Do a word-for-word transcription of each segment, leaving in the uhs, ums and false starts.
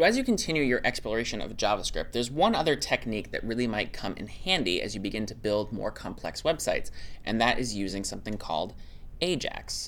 as you continue your exploration of JavaScript, there's one other technique that really might come in handy as you begin to build more complex websites, and that is using something called Ajax.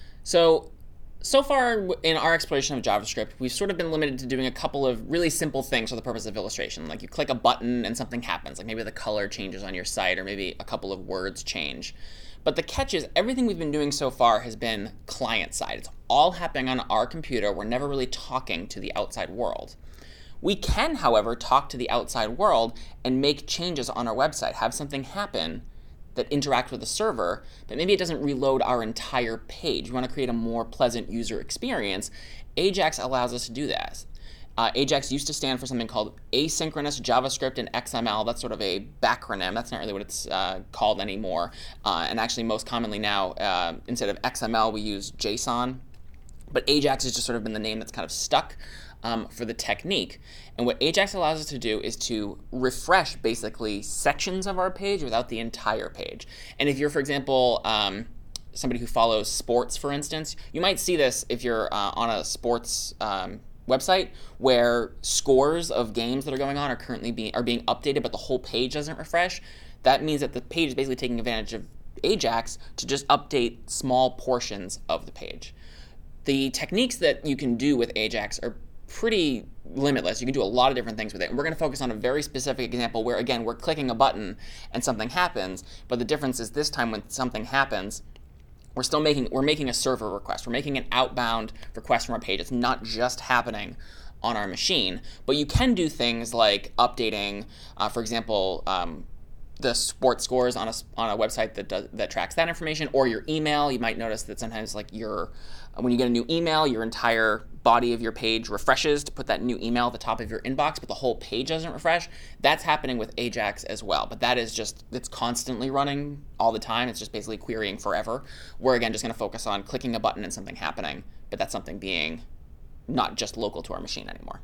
So, so far in our exploration of JavaScript, we've sort of been limited to doing a couple of really simple things for the purpose of illustration. Like you click a button and something happens, like maybe the color changes on your site or maybe a couple of words change. But the catch is everything we've been doing so far has been client-side. It's all happening on our computer. We're never really talking to the outside world. We can, however, talk to the outside world and make changes on our website, have something happen that interact with the server, but maybe it doesn't reload our entire page. We want to create a more pleasant user experience. Ajax allows us to do that. Uh, Ajax used to stand for something called Asynchronous JavaScript and X M L. That's sort of a backronym. That's not really what it's uh, called anymore. Uh, and actually, most commonly now, uh, instead of X M L, we use JSON. But Ajax has just sort of been the name that's kind of stuck um, for the technique. And what Ajax allows us to do is to refresh basically sections of our page without the entire page. And if you're, for example, um, somebody who follows sports, for instance, you might see this if you're uh, on a sports um, website where scores of games that are going on are currently being are being updated, but the whole page doesn't refresh. That means that the page is basically taking advantage of Ajax to just update small portions of the page. The techniques that you can do with Ajax are pretty limitless. You can do a lot of different things with it. And we're going to focus on a very specific example where, again, we're clicking a button and something happens, but the difference is this time when something happens, we're still making, we're making a server request. We're making an outbound request from our page. It's not just happening on our machine, but you can do things like updating, uh, for example, um, the sports scores on a, on a website that does, that tracks that information, or your email. You might notice that sometimes like your when you get a new email, your entire body of your page refreshes to put that new email at the top of your inbox, but the whole page doesn't refresh. That's happening with Ajax as well, but that is just, it's constantly running all the time. It's just basically querying forever. We're, again, just going to focus on clicking a button and something happening, but that's something being not just local to our machine anymore.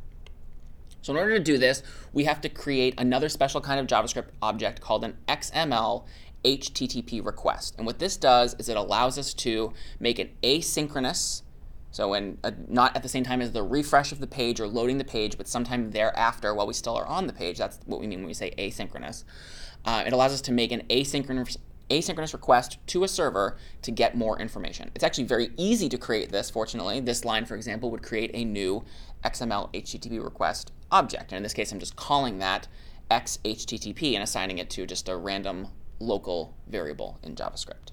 So in order to do this, we have to create another special kind of JavaScript object called an X M L H T T P request. And what this does is it allows us to make it asynchronous, so when uh, not at the same time as the refresh of the page or loading the page, but sometime thereafter while we still are on the page. That's what we mean when we say asynchronous. Uh, it allows us to make an asynchronous asynchronous request to a server to get more information. It's actually very easy to create this, fortunately. This line, for example, would create a new X M L H T T P request object. And in this case, I'm just calling that X H T T P and assigning it to just a random local variable in JavaScript.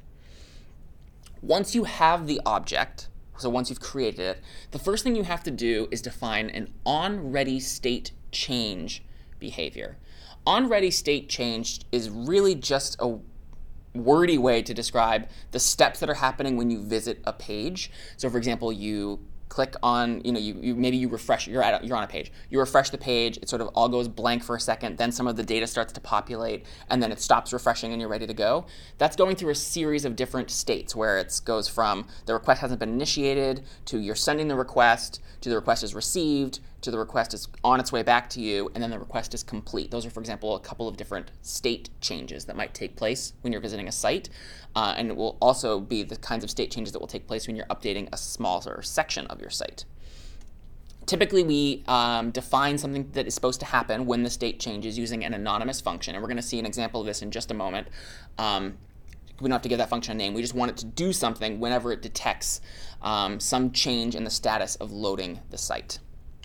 Once you have the object, so once you've created it, the first thing you have to do is define an onReady state change behavior. OnReady state change is really just a wordy way to describe the steps that are happening when you visit a page. So for example, you click on, you know, you, you maybe you refresh, you're at, you're on a page, you refresh the page, it sort of all goes blank for a second, then some of the data starts to populate, and then it stops refreshing and you're ready to go. That's going through a series of different states where it goes from the request hasn't been initiated, to you're sending the request, to the request is received, to the request is on its way back to you, and then the request is complete. Those are, for example, a couple of different state changes that might take place when you're visiting a site. Uh, and it will also be the kinds of state changes that will take place when you're updating a smaller section of your site. Typically, we um, define something that is supposed to happen when the state changes using an anonymous function. And we're going to see an example of this in just a moment. Um, we don't have to give that function a name. We just want it to do something whenever it detects um, some change in the status of loading the site.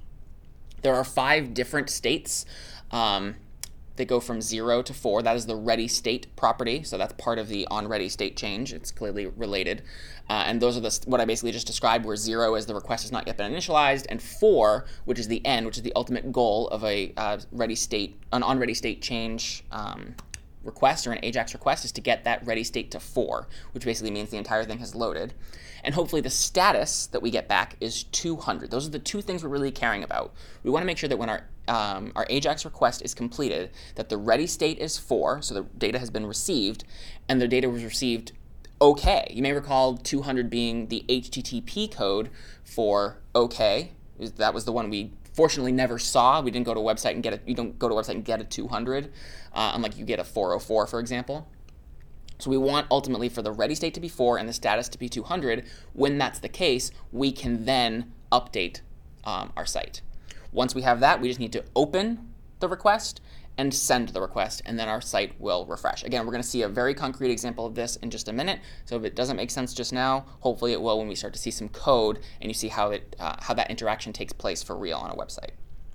There are five different states. Um, They go from zero to four. That is the ready state property. So that's part of the onReady state change. It's clearly related. Uh, and those are the, what I basically just described, where zero is the request has not yet been initialized, and four, which is the end, which is the ultimate goal of a uh, ready state, an onReady state change um, request or an Ajax request, is to get that ready state to four, which basically means the entire thing has loaded. And hopefully the status that we get back is two hundred. Those are the two things we're really caring about. We want to make sure that when our um, our Ajax request is completed, that the ready state is four, so the data has been received, and the data was received OK. You may recall two hundred being the H T T P code for OK. That was the one we fortunately never saw. We didn't go to a website and get it. You don't go to a website and get a two hundred, uh, unlike you get a four oh four, for example. So we want ultimately for the ready state to be four and the status to be two hundred. When that's the case, we can then update um, our site. Once we have that, we just need to open the request and send the request, and then our site will refresh. Again, we're going to see a very concrete example of this in just a minute, so if it doesn't make sense just now, hopefully it will when we start to see some code and you see how, it, uh, how that interaction takes place for real on a website.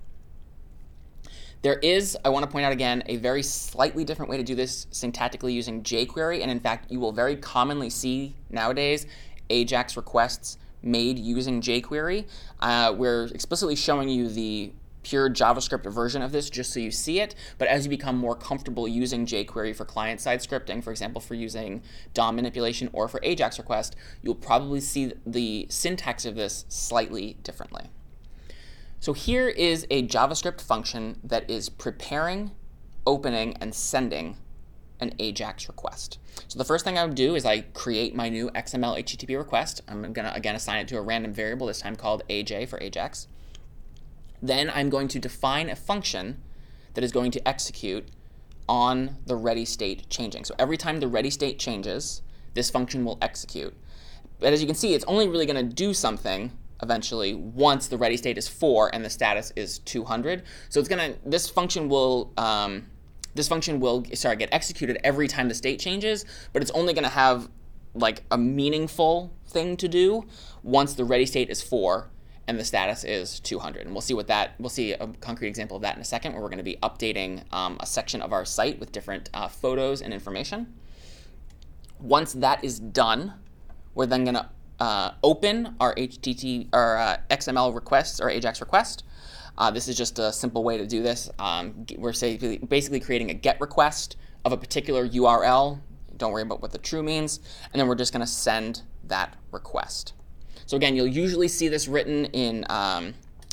There is, I want to point out again, a very slightly different way to do this syntactically using jQuery, and in fact, you will very commonly see nowadays AJAX requests made using jQuery. Uh, we're explicitly showing you the pure JavaScript version of this just so you see it, but as you become more comfortable using jQuery for client-side scripting, for example, for using D O M manipulation or for AJAX request, you'll probably see the syntax of this slightly differently. So here is a JavaScript function that is preparing, opening, and sending an AJAX request. So the first thing I would do is I create my new X M L H T T P request. I'm going to, again, assign it to a random variable, this time called A J for AJAX. Then I'm going to define a function that is going to execute on the ready state changing. So every time the ready state changes, this function will execute. But as you can see, it's only really going to do something eventually once the ready state is four and the status is two hundred. So it's going to, this function will, um, this function will, sorry, get executed every time the state changes, but it's only going to have like a meaningful thing to do once the ready state is four and the status is two hundred. And we'll see what that, we'll see a concrete example of that in a second, where we're going to be updating um, a section of our site with different uh, photos and information. Once that is done, we're then going to uh, open our H T T P, our uh, X M L requests, or AJAX request. Uh, this is just a simple way to do this. Um, we're say, basically creating a GET request of a particular U R L. Don't worry about what the true means. And then we're just going to send that request. So again, you'll usually see this written in, um,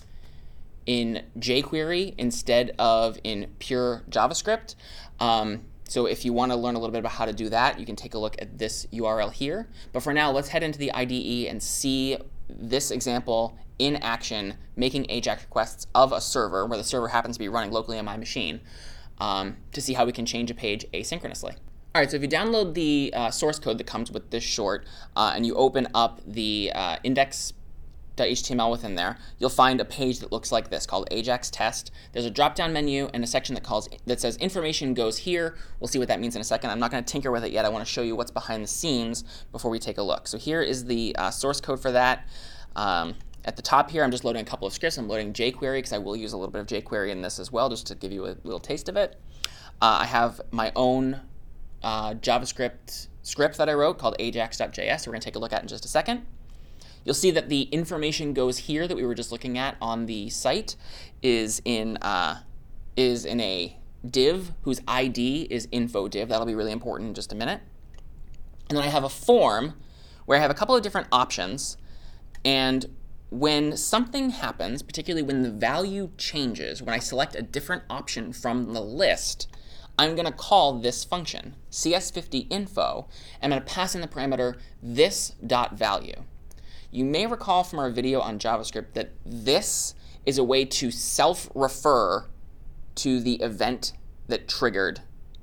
in jQuery instead of in pure JavaScript. Um, so if you want to learn a little bit about how to do that, you can take a look at this U R L here. But for now, let's head into the I D E and see this example in action, making AJAX requests of a server, where the server happens to be running locally on my machine, um, to see how we can change a page asynchronously. All right, so if you download the uh, source code that comes with this short, uh, and you open up the uh, index dot H T M L within there, you'll find a page that looks like this called AJAX test. There's a drop-down menu and a section that calls that says information goes here. We'll see what that means in a second. I'm not going to tinker with it yet. I want to show you what's behind the scenes before we take a look. So here is the uh, source code for that. Um, at the top here, I'm just loading a couple of scripts. I'm loading jQuery because I will use a little bit of jQuery in this as well, just to give you a little taste of it. Uh, I have my own uh, JavaScript script that I wrote called ajax dot J S. We're going to take a look at in just a second. You'll see that the information goes here that we were just looking at on the site is in uh, is in a div whose I D is info div. That'll be really important in just a minute. And then I have a form where I have a couple of different options, and when something happens, particularly when the value changes, when I select a different option from the list, I'm going to call this function, C S fifty info, and I'm going to pass in the parameter this.value. You may recall from our video on JavaScript that this is a way to self-refer to the event that triggered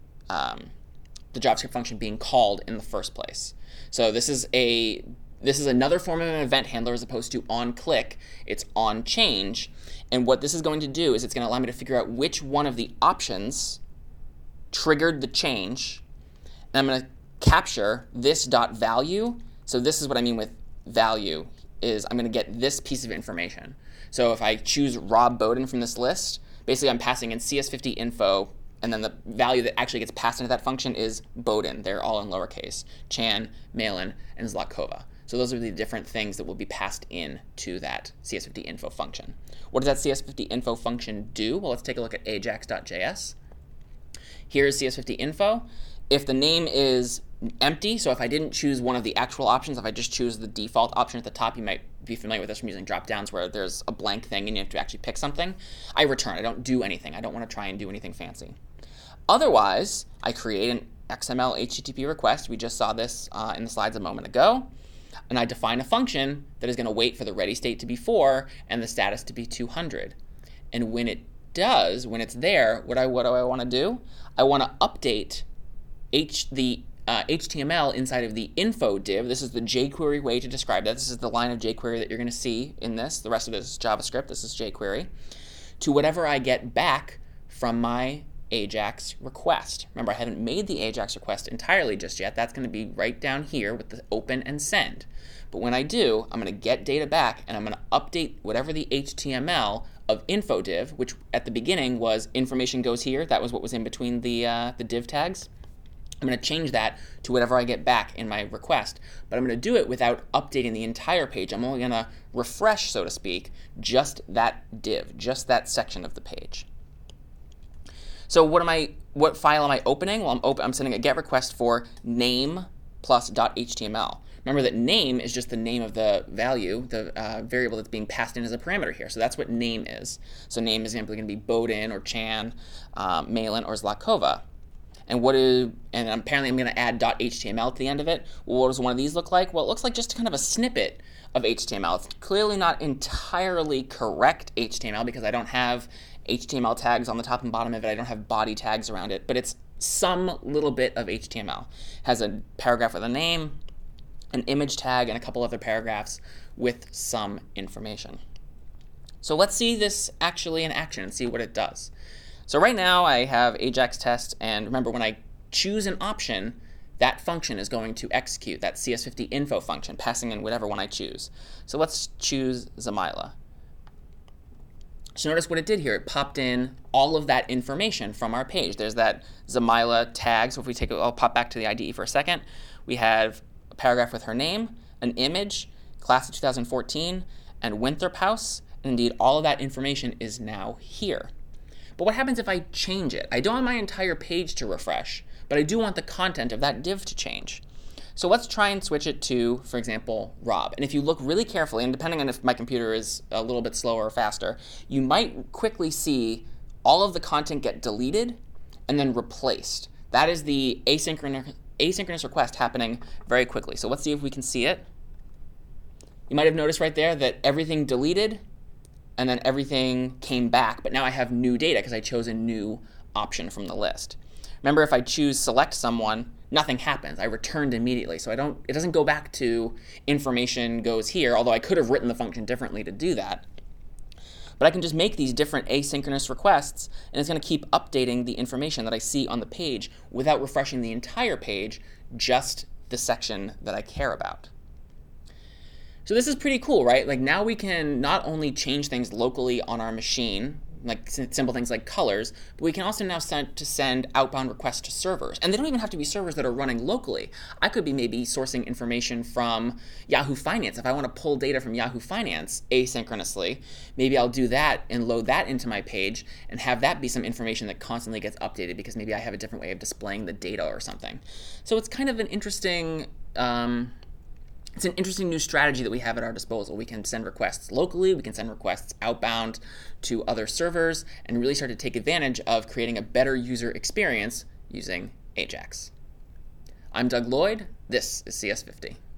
um, the JavaScript function being called in the first place. So this is a this is another form of an event handler as opposed to on-click. It's on-change. And what this is going to do is it's going to allow me to figure out which one of the options triggered the change. And I'm going to capture this.value. So this is what I mean with value, is I'm going to get this piece of information. So if I choose Rob Bowden from this list, basically I'm passing in C S fifty info, and then the value that actually gets passed into that function is Bowden. They're all in lowercase. Chan, Malin, and Zlatkova. So those are the different things that will be passed in to that C S fifty info function. What does that C S fifty info function do? Well, let's take a look at ajax dot J S. Here's C S fifty info. If the name is empty, so if I didn't choose one of the actual options, if I just choose the default option at the top, you might be familiar with this from using drop-downs where there's a blank thing and you have to actually pick something, I return. I don't do anything. I don't want to try and do anything fancy. Otherwise, I create an X M L H T T P request. We just saw this uh, in the slides a moment ago. And I define a function that is going to wait for the ready state to be four and the status to be two hundred. And when it does, when it's there, what, I, what do I want to do? I want to update H, the uh, H T M L inside of the info div. This is the jQuery way to describe that. This is the line of jQuery that you're going to see in this. The rest of it is JavaScript. This is jQuery. to whatever I get back from my AJAX request. Remember, I haven't made the AJAX request entirely just yet. That's going to be right down here with the open and send. But when I do, I'm going to get data back, and I'm going to update whatever the H T M L of info div, which at the beginning was information goes here. That was what was in between the, uh, the div tags. I'm going to change that to whatever I get back in my request, but I'm going to do it without updating the entire page. I'm only going to refresh, so to speak, just that div, just that section of the page. So what am I? What file am I opening? Well, I'm, op I'm sending a GET request for name plus .html. Remember that name is just the name of the value, the uh, variable that's being passed in as a parameter here. So that's what name is. So name is simply going to be Bodin or Chan, um, Malin, or Zlakova. And what is, and apparently I'm going to add .html to the end of it. Well, what does one of these look like? Well, it looks like just kind of a snippet of H T M L. It's clearly not entirely correct H T M L because I don't have H T M L tags on the top and bottom of it. I don't have body tags around it, but it's some little bit of H T M L. It has a paragraph with a name, an image tag, and a couple other paragraphs with some information. So let's see this actually in action and see what it does. So right now I have AJAX test, and remember, when I choose an option, that function is going to execute, that C S fifty info function, passing in whatever one I choose. So let's choose Zamila. So notice what it did here. It popped in all of that information from our page. There's that Zamila tag. So if we take, I'll pop back to the I D E for a second. We have a paragraph with her name, an image, class of two thousand fourteen, and Winthrop House. And indeed, all of that information is now here. But what happens if I change it? I don't want my entire page to refresh, but I do want the content of that div to change. So let's try and switch it to, for example, Rob. And if you look really carefully, and depending on if my computer is a little bit slower or faster, you might quickly see all of the content get deleted and then replaced. That is the asynchronous, asynchronous request happening very quickly. So let's see if we can see it. You might have noticed right there that everything deleted and then everything came back, but now I have new data because I chose a new option from the list. Remember, if I choose select someone, nothing happens. I returned immediately, so I don't, it doesn't go back to information goes here, although I could have written the function differently to do that. But I can just make these different asynchronous requests, and it's going to keep updating the information that I see on the page without refreshing the entire page, just the section that I care about. So this is pretty cool, right? Like, now we can not only change things locally on our machine, like simple things like colors, but we can also now send to send outbound requests to servers. And they don't even have to be servers that are running locally. I could be maybe sourcing information from Yahoo Finance. If I want to pull data from Yahoo Finance asynchronously, maybe I'll do that and load that into my page and have that be some information that constantly gets updated because maybe I have a different way of displaying the data or something. So it's kind of an interesting um, It's an interesting new strategy that we have at our disposal. We can send requests locally, we can send requests outbound to other servers, and really start to take advantage of creating a better user experience using AJAX. I'm Doug Lloyd. This is C S fifty.